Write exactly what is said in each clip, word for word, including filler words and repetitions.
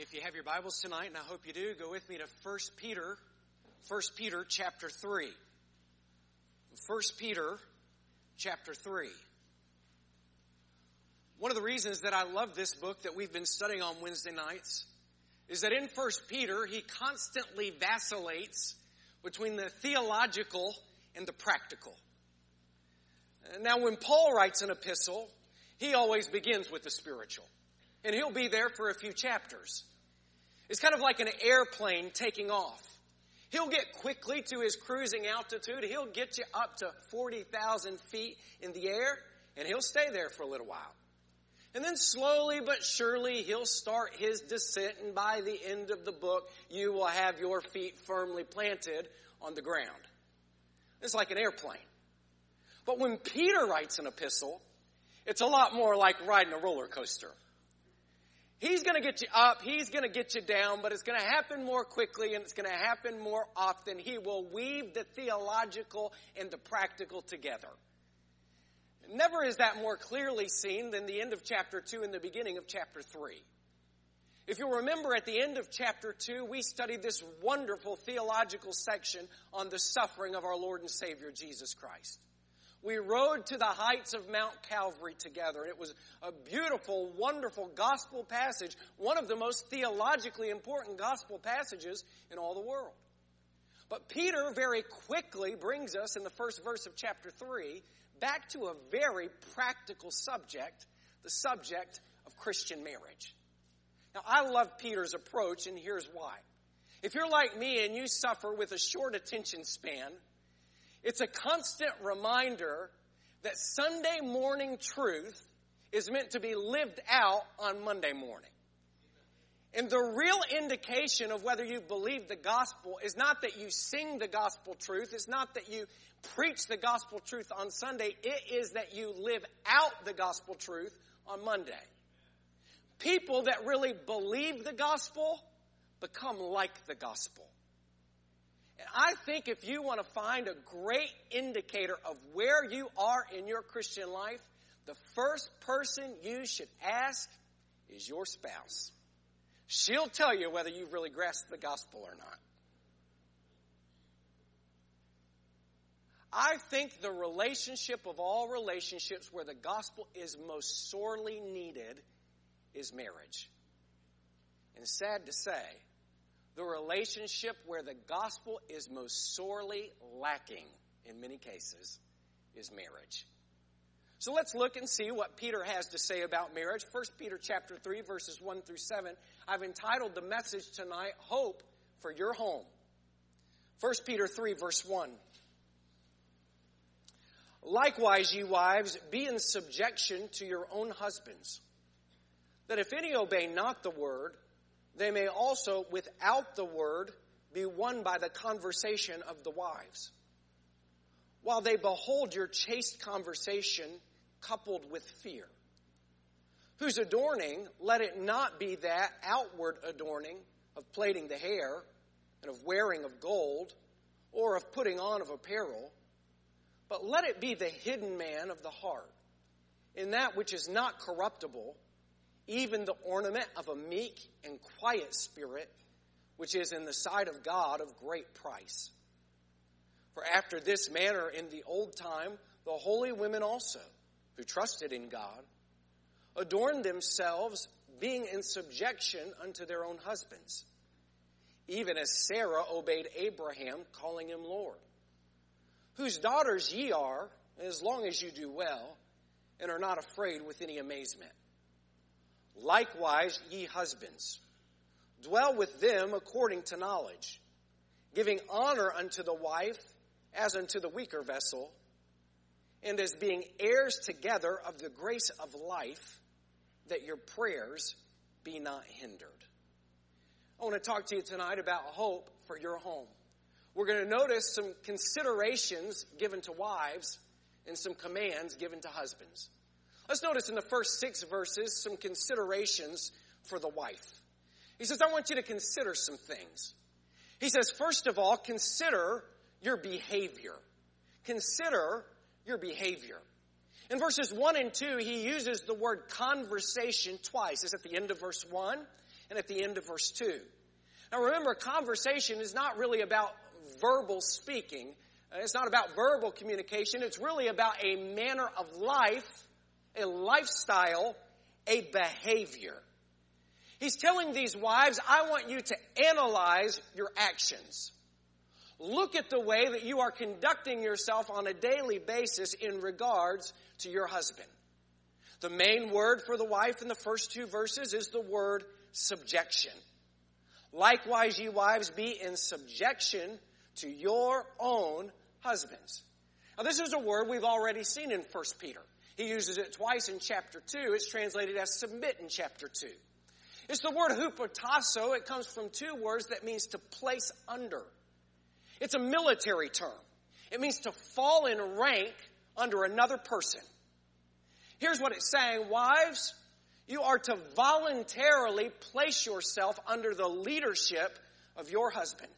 If you have your Bibles tonight, and I hope you do, go with me to First Peter, First Peter chapter three. First Peter chapter three. One of the reasons that I love this book that we've been studying on Wednesday nights is that in First Peter, he constantly vacillates between the theological and the practical. Now, when Paul writes an epistle, he always begins with the spiritual. And he'll be there for a few chapters. It's kind of like an airplane taking off. He'll get quickly to his cruising altitude. He'll get you up to forty thousand feet in the air, and he'll stay there for a little while. And then slowly but surely, he'll start his descent, and by the end of the book, you will have your feet firmly planted on the ground. It's like an airplane. But when Peter writes an epistle, it's a lot more like riding a roller coaster. He's going to get you up, he's going to get you down, but it's going to happen more quickly and it's going to happen more often. He will weave the theological and the practical together. Never is that more clearly seen than the end of chapter two and the beginning of chapter three. If you remember, at the end of chapter two, we studied this wonderful theological section on the suffering of our Lord and Savior, Jesus Christ. We rode to the heights of Mount Calvary together. It was a beautiful, wonderful gospel passage, one of the most theologically important gospel passages in all the world. But Peter very quickly brings us in the first verse of chapter three back to a very practical subject, the subject of Christian marriage. Now, I love Peter's approach, and here's why. If you're like me and you suffer with a short attention span, it's a constant reminder that Sunday morning truth is meant to be lived out on Monday morning. And the real indication of whether you believe the gospel is not that you sing the gospel truth. It's not that you preach the gospel truth on Sunday. It is that you live out the gospel truth on Monday. People that really believe the gospel become like the gospel. And I think if you want to find a great indicator of where you are in your Christian life, the first person you should ask is your spouse. She'll tell you whether you've really grasped the gospel or not. I think the relationship of all relationships where the gospel is most sorely needed is marriage. And sad to say, the relationship where the gospel is most sorely lacking in many cases is marriage. So let's look and see what Peter has to say about marriage. First Peter chapter three, verses one through seven. I've entitled the message tonight, Hope for Your Home. First Peter three, verse one. Likewise, ye wives, be in subjection to your own husbands, that if any obey not the word, they may also, without the word, be won by the conversation of the wives, while they behold your chaste conversation coupled with fear, whose adorning, let it not be that outward adorning of plaiting the hair and of wearing of gold or of putting on of apparel, but let it be the hidden man of the heart, in that which is not corruptible, even the ornament of a meek and quiet spirit, which is in the sight of God of great price. For after this manner in the old time, the holy women also, who trusted in God, adorned themselves, being in subjection unto their own husbands, even as Sarah obeyed Abraham, calling him Lord, whose daughters ye are, as long as you do well, and are not afraid with any amazement. Likewise, ye husbands, dwell with them according to knowledge, giving honor unto the wife as unto the weaker vessel, and as being heirs together of the grace of life, that your prayers be not hindered. I want to talk to you tonight about hope for your home. We're going to notice some considerations given to wives and some commands given to husbands. Let's notice in the first six verses some considerations for the wife. He says, I want you to consider some things. He says, first of all, consider your behavior. Consider your behavior. In verses one and two, he uses the word conversation twice. It's at the end of verse one, and at the end of verse two. Now remember, conversation is not really about verbal speaking. It's not about verbal communication. It's really about a manner of life, a lifestyle, a behavior. He's telling these wives, I want you to analyze your actions. Look at the way that you are conducting yourself on a daily basis in regards to your husband. The main word for the wife in the first two verses is the word subjection. Likewise, ye wives, be in subjection to your own husbands. Now, this is a word we've already seen in First Peter. He uses it twice in chapter two. It's translated as submit in chapter two. It's the word hupotasso. It comes from two words that means to place under. It's a military term. It means to fall in rank under another person. Here's what it's saying. Wives, you are to voluntarily place yourself under the leadership of your husband.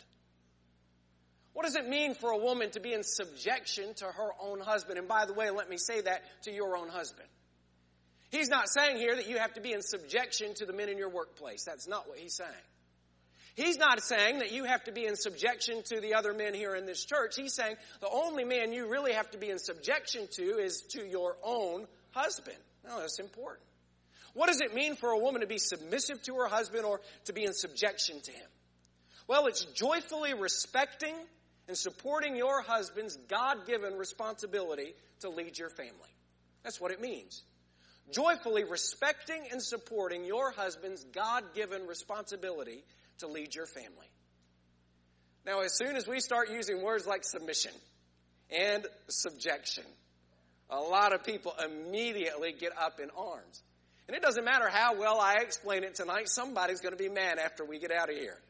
What does it mean for a woman to be in subjection to her own husband? And by the way, let me say that to your own husband. He's not saying here that you have to be in subjection to the men in your workplace. That's not what he's saying. He's not saying that you have to be in subjection to the other men here in this church. He's saying the only man you really have to be in subjection to is to your own husband. Now, that's important. What does it mean for a woman to be submissive to her husband or to be in subjection to him? Well, it's joyfully respecting and supporting your husband's God-given responsibility to lead your family. That's what it means. Joyfully respecting and supporting your husband's God-given responsibility to lead your family. Now, as soon as we start using words like submission and subjection, a lot of people immediately get up in arms. And it doesn't matter how well I explain it tonight, somebody's going to be mad after we get out of here.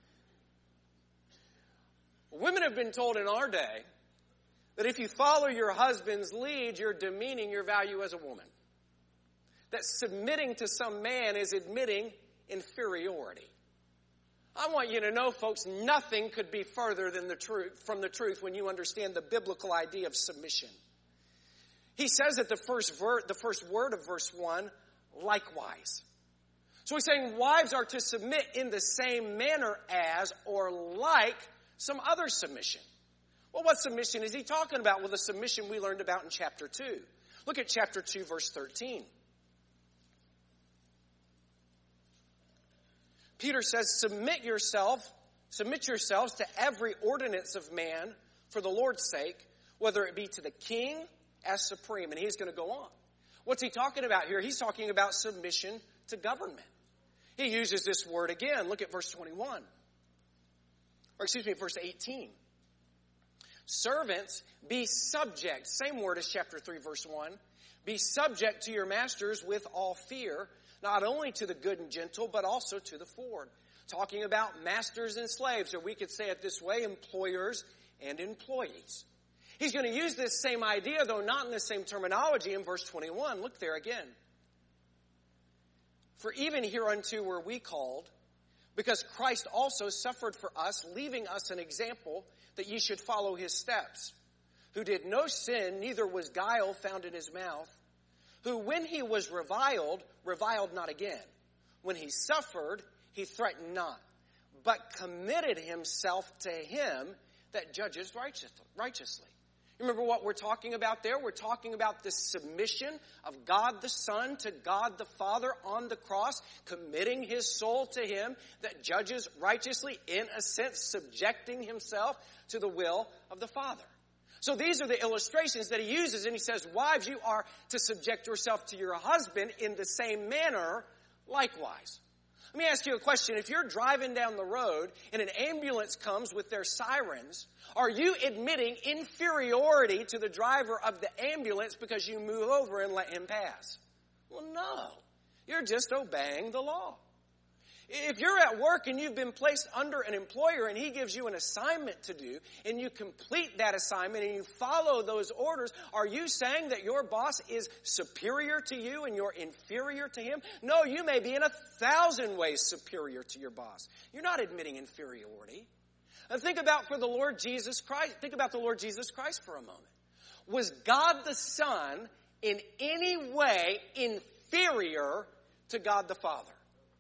Women have been told in our day that if you follow your husband's lead, you're demeaning your value as a woman. That submitting to some man is admitting inferiority. I want you to know, folks, nothing could be further than the truth, from the truth when you understand the biblical idea of submission. He says at the first ver- the first word of verse one, likewise. So he's saying wives are to submit in the same manner as or like some other submission. Well, what submission is he talking about? Well, the submission we learned about in chapter two. Look at chapter two, verse thirteen. Peter says, submit yourself, submit yourselves to every ordinance of man for the Lord's sake, whether it be to the king as supreme. And he's going to go on. What's he talking about here? He's talking about submission to government. He uses this word again. Look at verse twenty-one. Or excuse me, verse eighteen. Servants, be subject. Same word as chapter three, verse one. Be subject to your masters with all fear, not only to the good and gentle, but also to the forward. Talking about masters and slaves, or we could say it this way, employers and employees. He's going to use this same idea, though not in the same terminology, in verse twenty-one. Look there again. For even hereunto were we called, because Christ also suffered for us, leaving us an example that ye should follow his steps, who did no sin, neither was guile found in his mouth, who when he was reviled, reviled not again. When he suffered, he threatened not, but committed himself to him that judges righteously. Remember what we're talking about there? We're talking about the submission of God the Son to God the Father on the cross, committing his soul to him that judges righteously, in a sense, subjecting himself to the will of the Father. So these are the illustrations that he uses, and he says, wives, you are to subject yourself to your husband in the same manner likewise. Let me ask you a question. If you're driving down the road and an ambulance comes with their sirens, are you admitting inferiority to the driver of the ambulance because you move over and let him pass? Well, no. You're just obeying the law. If you're at work and you've been placed under an employer and he gives you an assignment to do, and you complete that assignment and you follow those orders, are you saying that your boss is superior to you and you're inferior to him? No, you may be in a thousand ways superior to your boss. You're not admitting inferiority. And think about for the Lord Jesus Christ, think about the Lord Jesus Christ for a moment. Was God the Son in any way inferior to God the Father?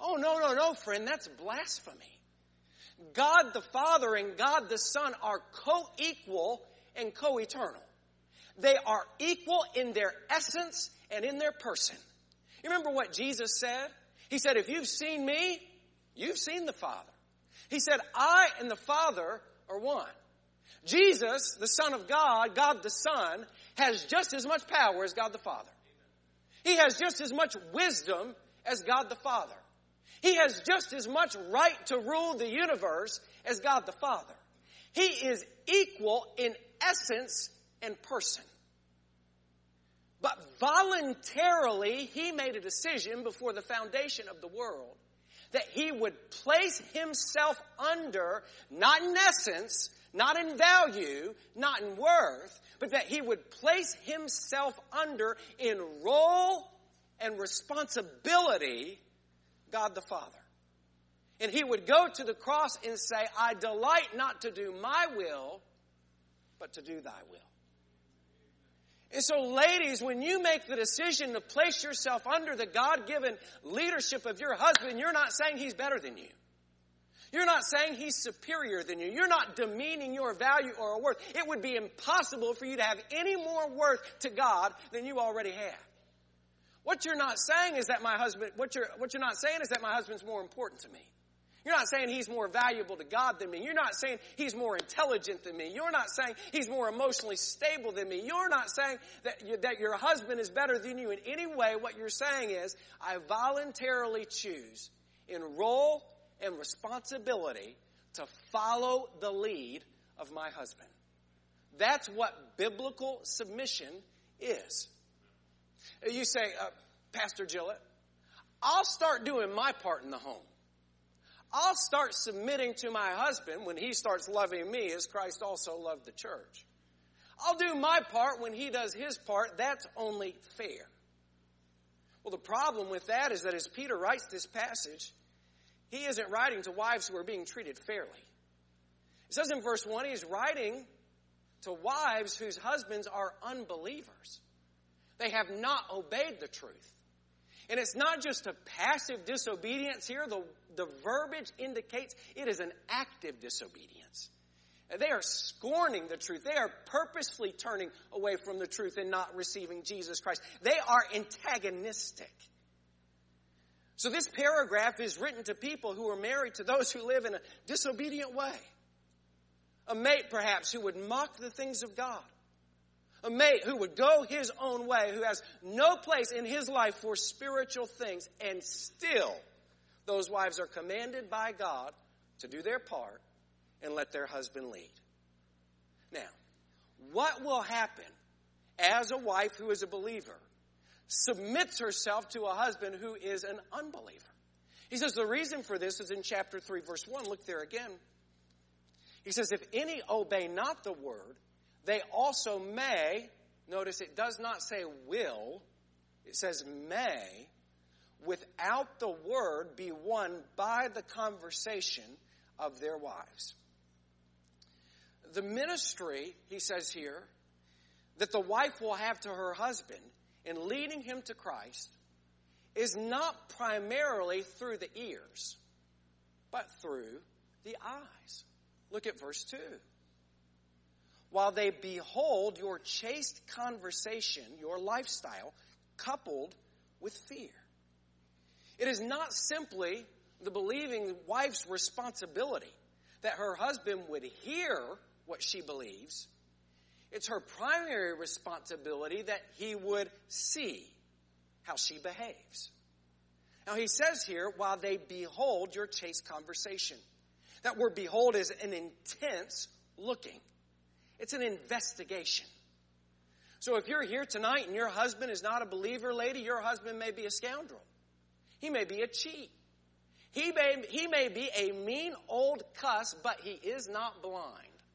Oh, no, no, no, friend, that's blasphemy. God the Father and God the Son are co-equal and co-eternal. They are equal in their essence and in their person. You remember what Jesus said? He said, if you've seen me, you've seen the Father. He said, I and the Father are one. Jesus, the Son of God, God the Son, has just as much power as God the Father. He has just as much wisdom as God the Father. He has just as much right to rule the universe as God the Father. He is equal in essence and person. But voluntarily, he made a decision before the foundation of the world that he would place himself under, not in essence, not in value, not in worth, but that he would place himself under in role and responsibility, God the Father. And he would go to the cross and say, I delight not to do my will, but to do thy will. And so, ladies, when you make the decision to place yourself under the God-given leadership of your husband, you're not saying he's better than you. You're not saying he's superior than you. You're not demeaning your value or worth. It would be impossible for you to have any more worth to God than you already have. What you're not saying is that my husband, what you're, what you're not saying is that my husband's more important to me. You're not saying he's more valuable to God than me. You're not saying he's more intelligent than me. You're not saying he's more emotionally stable than me. You're not saying that, you, that your husband is better than you in any way. What you're saying is, I voluntarily choose in role and responsibility to follow the lead of my husband. That's what biblical submission is. You say, uh, Pastor Gillett, I'll start doing my part in the home. I'll start submitting to my husband when he starts loving me as Christ also loved the church. I'll do my part when he does his part. That's only fair. Well, the problem with that is that as Peter writes this passage, he isn't writing to wives who are being treated fairly. It says in verse one, he's writing to wives whose husbands are unbelievers. They have not obeyed the truth. And it's not just a passive disobedience here. The, the verbiage indicates it is an active disobedience. They are scorning the truth. They are purposefully turning away from the truth and not receiving Jesus Christ. They are antagonistic. So this paragraph is written to people who are married to those who live in a disobedient way. A mate, perhaps, who would mock the things of God. A mate who would go his own way, who has no place in his life for spiritual things, and still those wives are commanded by God to do their part and let their husband lead. Now, what will happen as a wife who is a believer submits herself to a husband who is an unbeliever? He says the reason for this is in chapter three, verse one. Look there again. He says, if any obey not the word, they also may, notice it does not say will, it says may, without the word be won by the conversation of their wives. The ministry, he says here, that the wife will have to her husband in leading him to Christ is not primarily through the ears, but through the eyes. Look at verse two. While they behold your chaste conversation, your lifestyle, coupled with fear. It is not simply the believing wife's responsibility that her husband would hear what she believes. It's her primary responsibility that he would see how she behaves. Now he says here, while they behold your chaste conversation. That word behold is an intense looking. It's an investigation. So if you're here tonight and your husband is not a believer, lady, your husband may be a scoundrel. He may be a cheat. He may, he may be a mean old cuss, but he is not blind.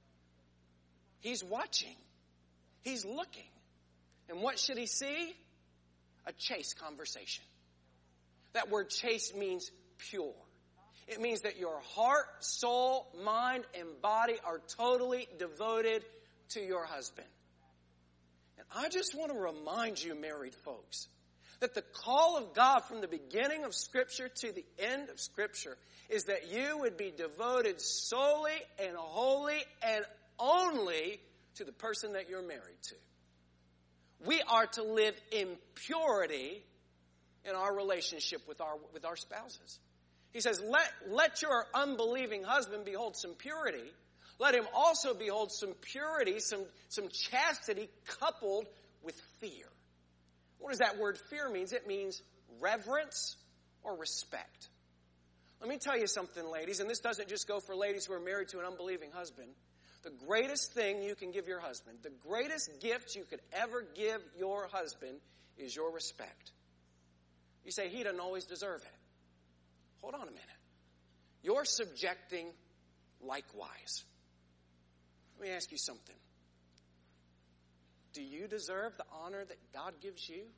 He's watching. He's looking. And what should he see? A chaste conversation. That word chaste means pure. It means that your heart, soul, mind, and body are totally devoted to your husband. And I just want to remind you, married folks, That the call of God from the beginning of Scripture to the end of Scripture is that you would be devoted solely and wholly and only to the person that you're married to. We are to live in purity in our relationship with our, with our spouses. He says, let, let your unbelieving husband behold some purity. Let him also behold some purity, some, some chastity coupled with fear. What does that word fear mean? It means reverence or respect. Let me tell you something, ladies, and this doesn't just go for ladies who are married to an unbelieving husband. The greatest thing you can give your husband, the greatest gift you could ever give your husband is your respect. You say, he doesn't always deserve it. Hold on a minute. You're subjecting likewise. Let me ask you something. Do you deserve the honor that God gives you?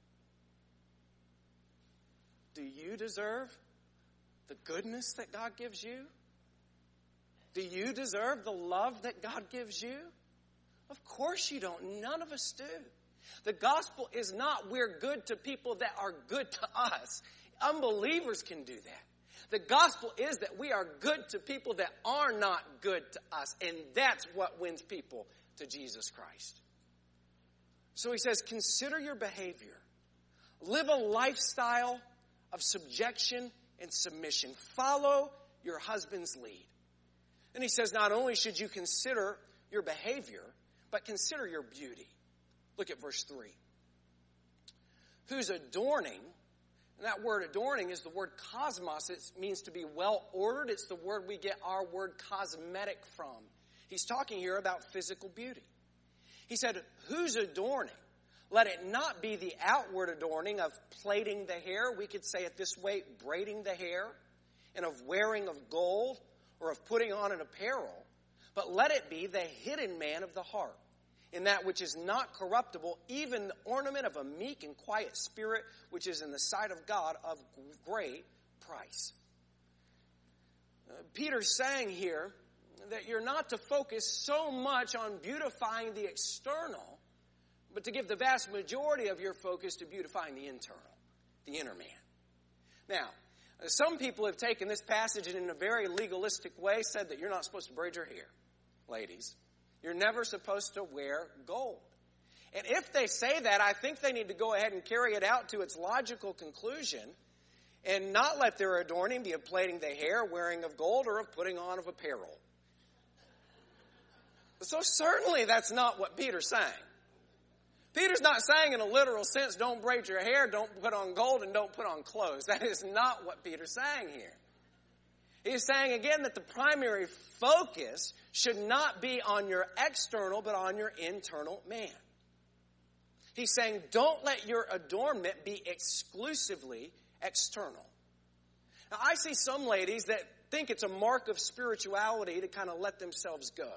Do you deserve the goodness that God gives you? Do you deserve the love that God gives you? Of course you don't. None of us do. The gospel is not we're good to people that are good to us. Unbelievers can do that. The gospel is that we are good to people that are not good to us. And that's what wins people to Jesus Christ. So he says, consider your behavior. Live a lifestyle of subjection and submission. Follow your husband's lead. And he says, not only should you consider your behavior, but consider your beauty. Look at verse three. Whose adorning, and that word adorning is the word cosmos. It means to be well ordered. It's the word we get our word cosmetic from. He's talking here about physical beauty. He said, whose adorning? Let it not be the outward adorning of plaiting the hair. We could say it this way, braiding the hair, and of wearing of gold, or of putting on an apparel. But let it be the hidden man of the heart, in that which is not corruptible, even the ornament of a meek and quiet spirit, which is in the sight of God of great price. Uh, Peter's saying here that you're not to focus so much on beautifying the external, but to give the vast majority of your focus to beautifying the internal, the inner man. Now, some people have taken this passage and in a very legalistic way said that you're not supposed to braid your hair, ladies. You're never supposed to wear gold. And if they say that, I think they need to go ahead and carry it out to its logical conclusion and not let their adorning be of plaiting the hair, wearing of gold, or of putting on of apparel. So certainly that's not what Peter's saying. Peter's not saying in a literal sense, don't braid your hair, don't put on gold, and don't put on clothes. That is not what Peter's saying here. He's saying again that the primary focus should not be on your external, but on your internal man. He's saying don't let your adornment be exclusively external. Now, I see some ladies that think it's a mark of spirituality to kind of let themselves go.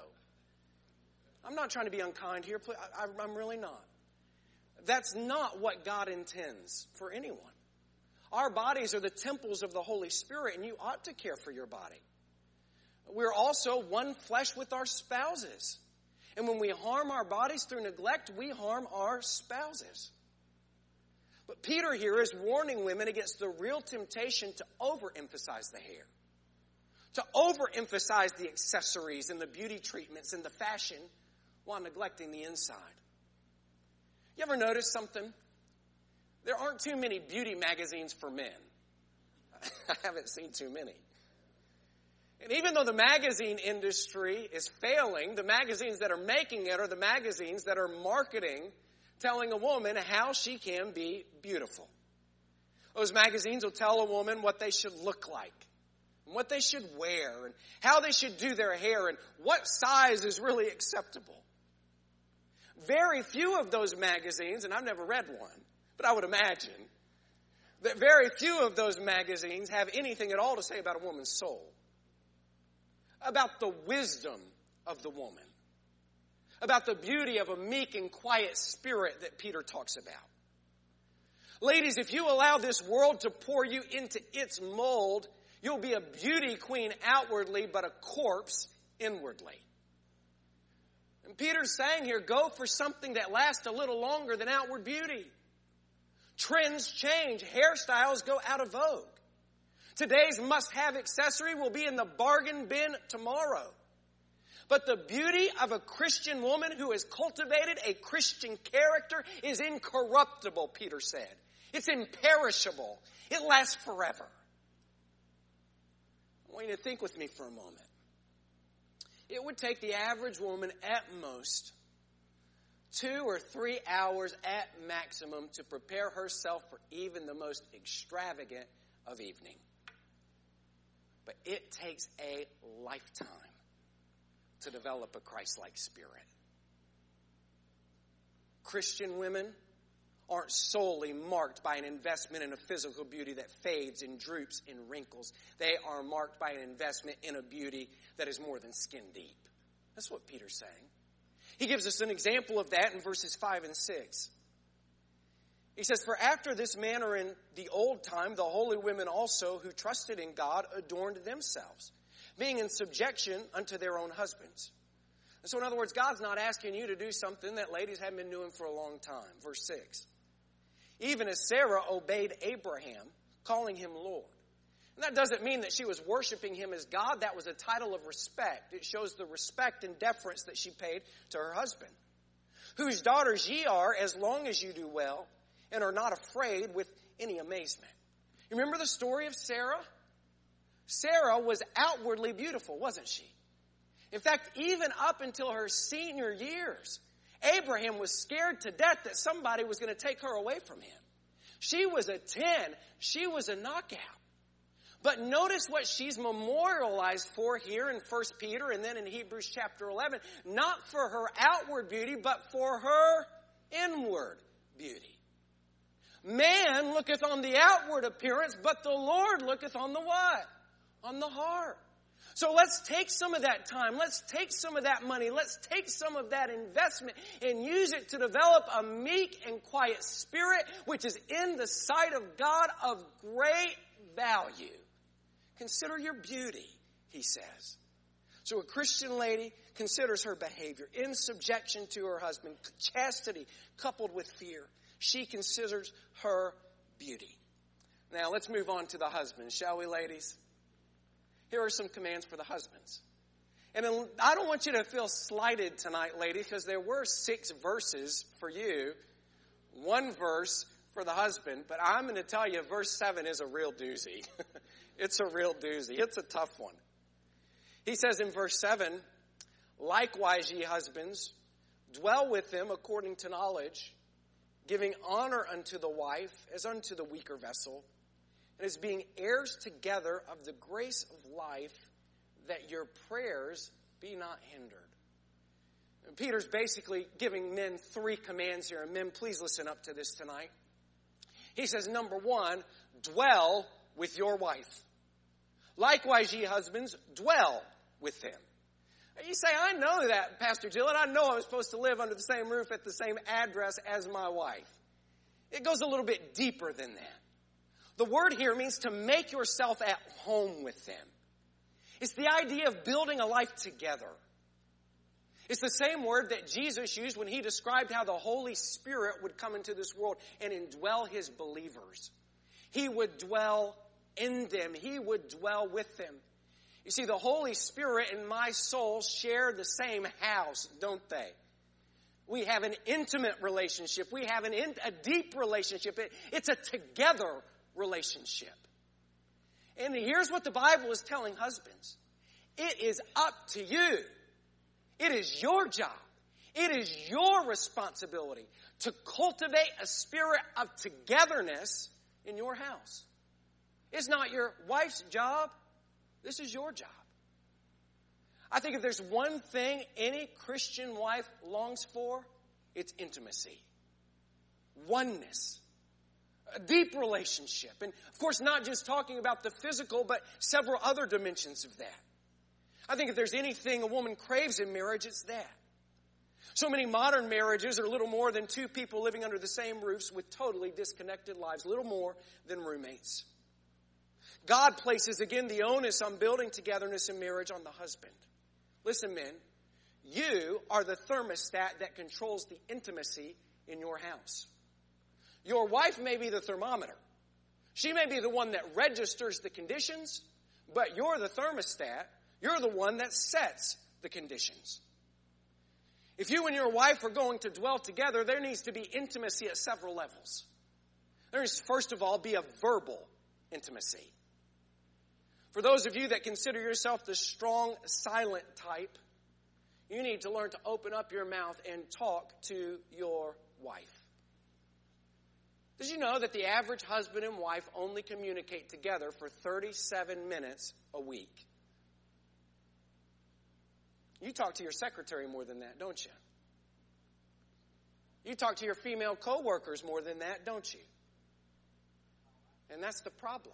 I'm not trying to be unkind here. I'm really not. That's not what God intends for anyone. Our bodies are the temples of the Holy Spirit, and you ought to care for your body. We're also one flesh with our spouses. And when we harm our bodies through neglect, we harm our spouses. But Peter here is warning women against the real temptation to overemphasize the hair, to overemphasize the accessories and the beauty treatments and the fashion while neglecting the inside. You ever notice something? There aren't too many beauty magazines for men. I haven't seen too many. And even though the magazine industry is failing, the magazines that are making it are the magazines that are marketing, telling a woman how she can be beautiful. Those magazines will tell a woman what they should look like, and what they should wear, and how they should do their hair, and what size is really acceptable. Very few of those magazines, and I've never read one, but I would imagine that very few of those magazines have anything at all to say about a woman's soul, about the wisdom of the woman, about the beauty of a meek and quiet spirit that Peter talks about. Ladies, if you allow this world to pour you into its mold, you'll be a beauty queen outwardly, but a corpse inwardly. And Peter's saying here, go for something that lasts a little longer than outward beauty. Trends change. Hairstyles go out of vogue. Today's must-have accessory will be in the bargain bin tomorrow. But the beauty of a Christian woman who has cultivated a Christian character is incorruptible, Peter said. It's imperishable. It lasts forever. I want you to think with me for a moment. It would take the average woman at most two or three hours at maximum to prepare herself for even the most extravagant of evening. But it takes a lifetime to develop a Christ-like spirit. Christian women aren't solely marked by an investment in a physical beauty that fades and droops and wrinkles. They are marked by an investment in a beauty that is more than skin deep. That's what Peter's saying. He gives us an example of that in verses five and six. He says, "For after this manner in the old time, the holy women also who trusted in God adorned themselves, being in subjection unto their own husbands." And so in other words, God's not asking you to do something that ladies haven't been doing for a long time. Verse six. "Even as Sarah obeyed Abraham, calling him Lord." And that doesn't mean that she was worshiping him as God. That was a title of respect. It shows the respect and deference that she paid to her husband. "Whose daughters ye are, as long as you do well, and are not afraid with any amazement." You remember the story of Sarah? Sarah was outwardly beautiful, wasn't she? In fact, even up until her senior years, Abraham was scared to death that somebody was going to take her away from him. She was a ten. She was a knockout. But notice what she's memorialized for here in First Peter and then in Hebrews chapter eleven. Not for her outward beauty, but for her inward beauty. "Man looketh on the outward appearance, but the Lord looketh on the what? On the heart." So let's take some of that time. Let's take some of that money. Let's take some of that investment and use it to develop a meek and quiet spirit, which is in the sight of God of great value. Consider your beauty, he says. So a Christian lady considers her behavior in subjection to her husband, chastity coupled with fear. She considers her beauty. Now let's move on to the husbands, shall we, ladies? Here are some commands for the husbands. And I don't want you to feel slighted tonight, ladies, because there were six verses for you, one verse for the husband, but I'm going to tell you verse seven is a real doozy. It's a real doozy. It's a tough one. He says in verse seven, "Likewise, ye husbands, dwell with them according to knowledge, giving honor unto the wife as unto the weaker vessel, and as being heirs together of the grace of life, that your prayers be not hindered." And Peter's basically giving men three commands here. And men, please listen up to this tonight. He says, number one, dwell with your wife. "Likewise, ye husbands, dwell with them." You say, "I know that, Pastor Jill, and I know I'm supposed to live under the same roof at the same address as my wife." It goes a little bit deeper than that. The word here means to make yourself at home with them. It's the idea of building a life together. It's the same word that Jesus used when he described how the Holy Spirit would come into this world and indwell his believers. He would dwell in them. He would dwell with them. You see, the Holy Spirit and my soul share the same house, don't they? We have an intimate relationship. We have an in, a deep relationship. It, it's a together relationship. And here's what the Bible is telling husbands. It is up to you. It is your job. It is your responsibility to cultivate a spirit of togetherness in your house. It's not your wife's job. This is your job. I think if there's one thing any Christian wife longs for, it's intimacy, oneness, a deep relationship. And of course, not just talking about the physical, but several other dimensions of that. I think if there's anything a woman craves in marriage, it's that. So many modern marriages are little more than two people living under the same roofs with totally disconnected lives, little more than roommates. God places, again, the onus on building togetherness in marriage on the husband. Listen, men, you are the thermostat that controls the intimacy in your house. Your wife may be the thermometer. She may be the one that registers the conditions, but you're the thermostat. You're the one that sets the conditions. If you and your wife are going to dwell together, there needs to be intimacy at several levels. There needs to, first of all, be a verbal intimacy. For those of you that consider yourself the strong, silent type, you need to learn to open up your mouth and talk to your wife. Did you know that the average husband and wife only communicate together for thirty-seven minutes a week? You talk to your secretary more than that, don't you? You talk to your female coworkers more than that, don't you? And that's the problem.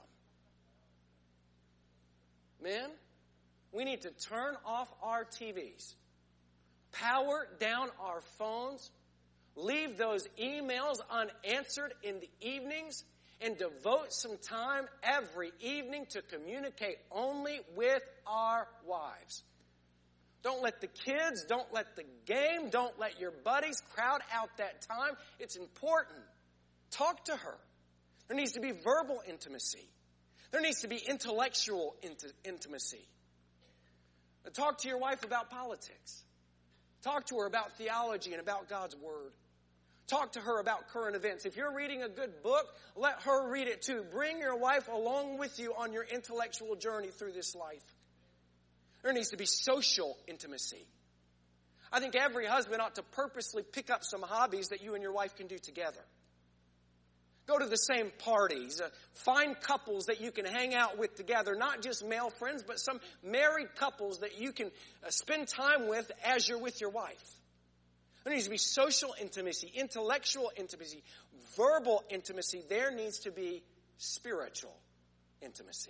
Men, we need to turn off our T Vs, power down our phones, leave those emails unanswered in the evenings, and devote some time every evening to communicate only with our wives. Don't let the kids, don't let the game, don't let your buddies crowd out that time. It's important. Talk to her. There needs to be verbal intimacy. There needs to be intellectual int- intimacy. Talk to your wife about politics. Talk to her about theology and about God's Word. Talk to her about current events. If you're reading a good book, let her read it too. Bring your wife along with you on your intellectual journey through this life. There needs to be social intimacy. I think every husband ought to purposely pick up some hobbies that you and your wife can do together. Go to the same parties. Uh, find couples that you can hang out with together. Not just male friends, but some married couples that you can uh, spend time with as you're with your wife. There needs to be social intimacy, intellectual intimacy, verbal intimacy. There needs to be spiritual intimacy.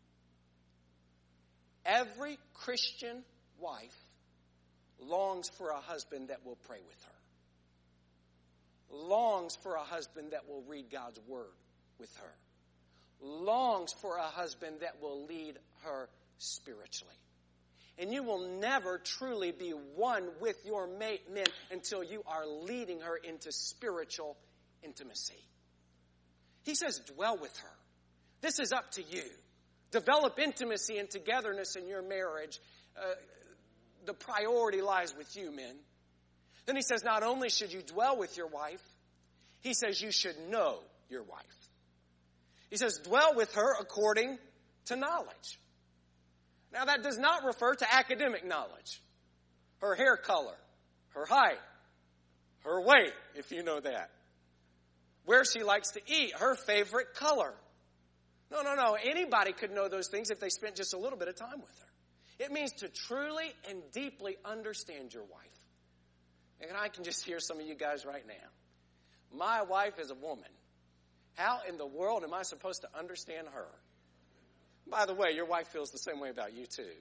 Every Christian wife longs for a husband that will pray with her. Longs for a husband that will read God's Word with her. Longs for a husband that will lead her spiritually. And you will never truly be one with your mate, men, until you are leading her into spiritual intimacy. He says, dwell with her. This is up to you. Develop intimacy and togetherness in your marriage. Uh, the priority lies with you, men. Then he says, not only should you dwell with your wife, he says you should know your wife. He says, dwell with her according to knowledge. Now, that does not refer to academic knowledge. Her hair color, her height, her weight, if you know that. Where she likes to eat, her favorite color. No, no, no. Anybody could know those things if they spent just a little bit of time with her. It means to truly and deeply understand your wife. And I can just hear some of you guys right now. My wife is a woman. How in the world am I supposed to understand her? By the way, your wife feels the same way about you too.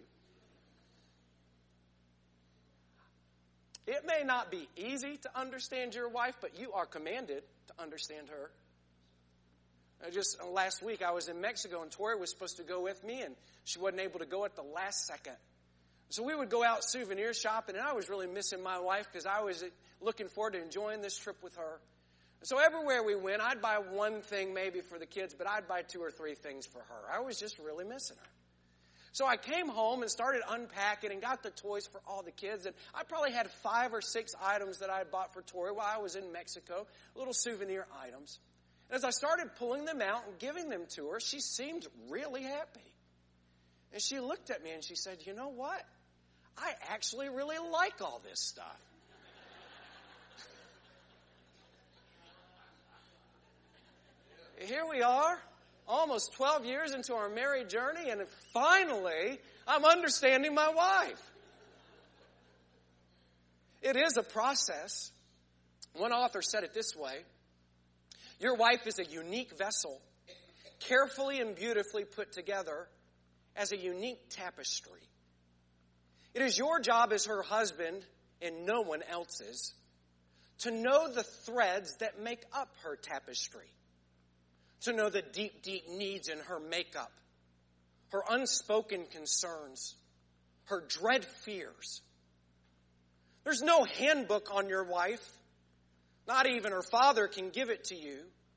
It may not be easy to understand your wife, but you are commanded to understand her. Just last week I was in Mexico and Tori was supposed to go with me and she wasn't able to go at the last second. So we would go out souvenir shopping and I was really missing my wife because I was looking forward to enjoying this trip with her. So everywhere we went, I'd buy one thing maybe for the kids, but I'd buy two or three things for her. I was just really missing her. So I came home and started unpacking and got the toys for all the kids. And I probably had five or six items that I had bought for Tori while I was in Mexico, little souvenir items. And as I started pulling them out and giving them to her, she seemed really happy. And she looked at me and she said, you know what? I actually really like all this stuff. Here we are, almost twelve years into our married journey, and finally, I'm understanding my wife. It is a process. One author said it this way: your wife is a unique vessel, carefully and beautifully put together as a unique tapestry. It is your job as her husband, and no one else's, to know the threads that make up her tapestry. To know the deep, deep needs in her makeup, her unspoken concerns, her dread fears. There's no handbook on your wife. Not even her father can give it to you.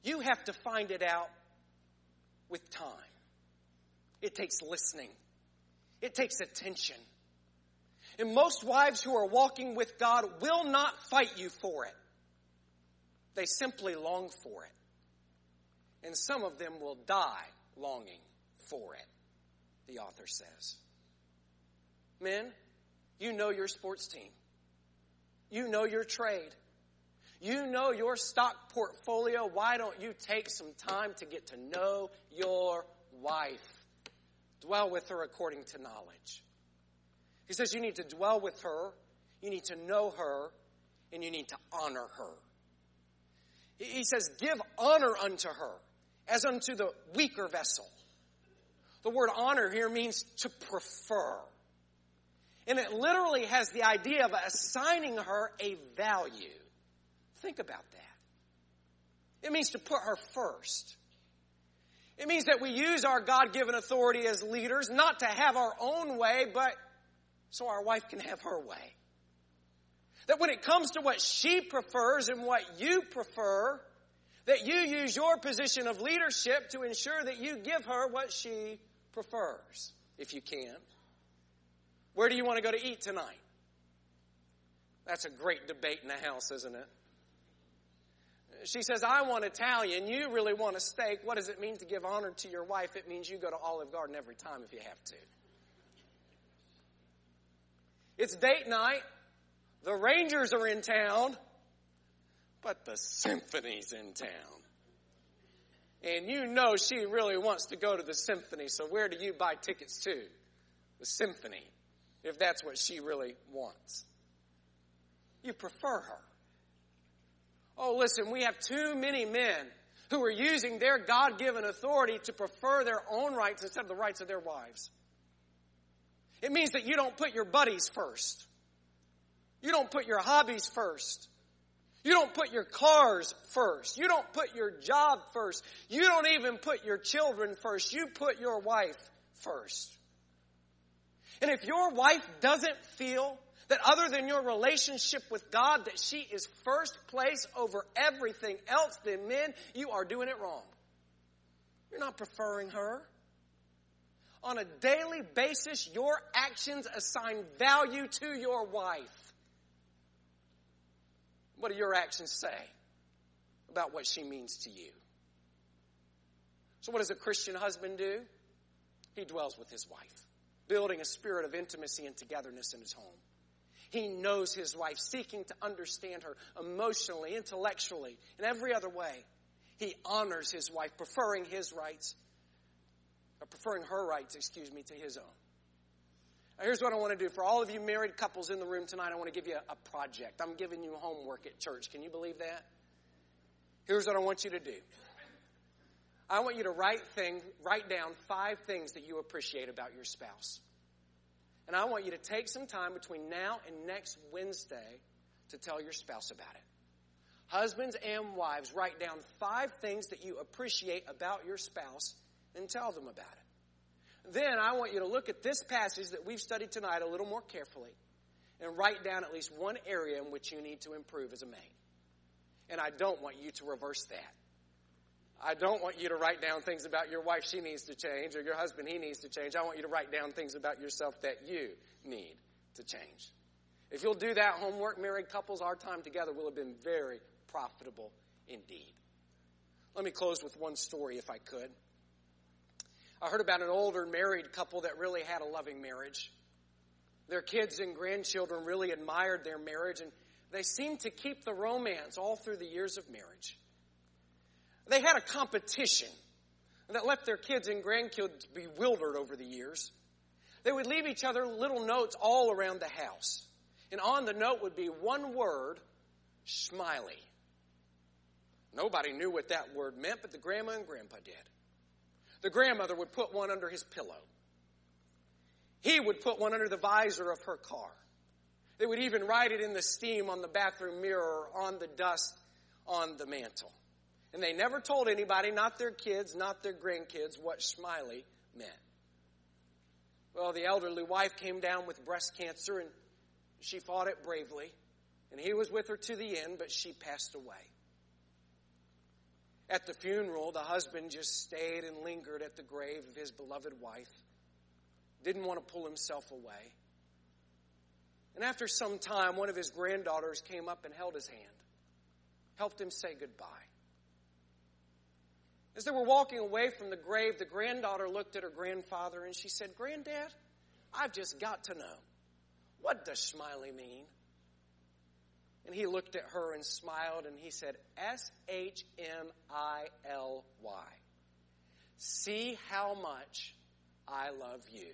You have to find it out with time. It takes listening. It takes attention. And most wives who are walking with God will not fight you for it. They simply long for it. And some of them will die longing for it, the author says. Men, you know your sports team. You know your trade. You know your stock portfolio. Why don't you take some time to get to know your wife? Dwell with her according to knowledge. He says you need to dwell with her, you need to know her, and you need to honor her. He says give honor unto her as unto the weaker vessel. The word honor here means to prefer. And it literally has the idea of assigning her a value. Think about that. It means to put her first. It means that we use our God-given authority as leaders not to have our own way, but so our wife can have her way. That when it comes to what she prefers and what you prefer, that you use your position of leadership to ensure that you give her what she prefers, if you can. Where do you want to go to eat tonight? That's a great debate in the house, isn't it? She says, I want Italian. You really want a steak. What does it mean to give honor to your wife? It means you go to Olive Garden every time if you have to. It's date night. The Rangers are in town, but the symphony's in town. And you know she really wants to go to the symphony, so where do you buy tickets to? The symphony, if that's what she really wants. You prefer her. Oh, listen, we have too many men who are using their God-given authority to prefer their own rights instead of the rights of their wives. It means that you don't put your buddies first. You don't put your hobbies first. You don't put your cars first. You don't put your job first. You don't even put your children first. You put your wife first. And if your wife doesn't feel that other than your relationship with God, that she is first place over everything else, then men, you are doing it wrong. You're not preferring her. On a daily basis, your actions assign value to your wife. What do your actions say about what she means to you? So what does a Christian husband do? He dwells with his wife, building a spirit of intimacy and togetherness in his home. He knows his wife, seeking to understand her emotionally, intellectually, in every other way. He honors his wife, preferring his rights, or preferring her rights, excuse me, to his own. Now, here's what I want to do. For all of you married couples in the room tonight, I want to give you a, a project. I'm giving you homework at church. Can you believe that? Here's what I want you to do. I want you to write thing, write down five things that you appreciate about your spouse. And I want you to take some time between now and next Wednesday to tell your spouse about it. Husbands and wives, write down five things that you appreciate about your spouse and tell them about it. Then I want you to look at this passage that we've studied tonight a little more carefully and write down at least one area in which you need to improve as a mate. And I don't want you to reverse that. I don't want you to write down things about your wife she needs to change or your husband he needs to change. I want you to write down things about yourself that you need to change. If you'll do that homework, married couples, our time together will have been very profitable indeed. Let me close with one story if I could. I heard about an older married couple that really had a loving marriage. Their kids and grandchildren really admired their marriage, and they seemed to keep the romance all through the years of marriage. They had a competition that left their kids and grandkids bewildered over the years. They would leave each other little notes all around the house. And on the note would be one word, Smiley. Nobody knew what that word meant, but the grandma and grandpa did. The grandmother would put one under his pillow. He would put one under the visor of her car. They would even write it in the steam on the bathroom mirror or on the dust on the mantle. And they never told anybody, not their kids, not their grandkids, what Smiley meant. Well, the elderly wife came down with breast cancer, and she fought it bravely. And he was with her to the end, but she passed away. At the funeral, the husband just stayed and lingered at the grave of his beloved wife. Didn't want to pull himself away. And after some time, one of his granddaughters came up and held his hand, helped him say goodbye. As they were walking away from the grave, the granddaughter looked at her grandfather and she said, "Granddad, I've just got to know, what does Smiley mean?" And he looked at her and smiled and he said, S H M I L Y. See how much I love you.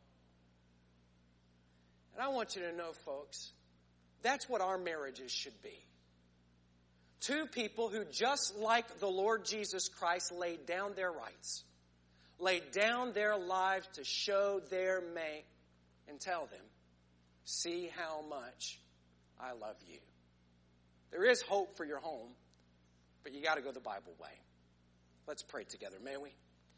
And I want you to know, folks, that's what our marriages should be. Two people who, just like the Lord Jesus Christ, laid down their rights, laid down their lives to show their mate and tell them, see how much I love you. There is hope for your home, but you got to go the Bible way. Let's pray together, may we?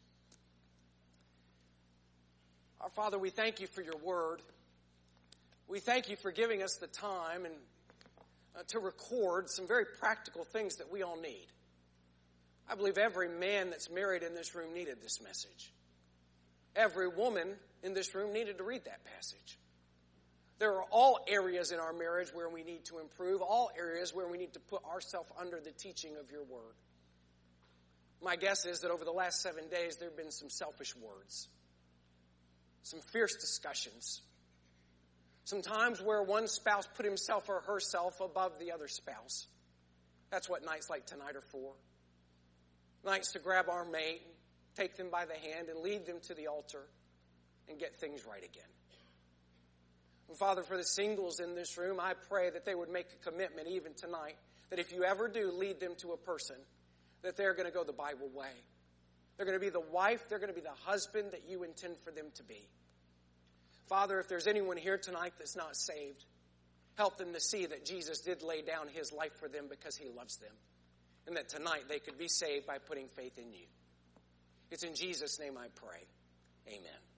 Our Father, we thank you for your word. We thank you for giving us the time and uh, to record some very practical things that we all need. I believe every man that's married in this room needed this message. Every woman in this room needed to read that passage. There are all areas in our marriage where we need to improve, all areas where we need to put ourselves under the teaching of your word. My guess is that over the last seven days there have been some selfish words, some fierce discussions, some times where one spouse put himself or herself above the other spouse. That's what nights like tonight are for. Nights to grab our mate, take them by the hand, and lead them to the altar and get things right again. And Father, for the singles in this room, I pray that they would make a commitment even tonight, that if you ever do lead them to a person, that they're going to go the Bible way. They're going to be the wife, they're going to be the husband that you intend for them to be. Father, if there's anyone here tonight that's not saved, help them to see that Jesus did lay down his life for them because he loves them. And that tonight they could be saved by putting faith in you. It's in Jesus' name I pray. Amen.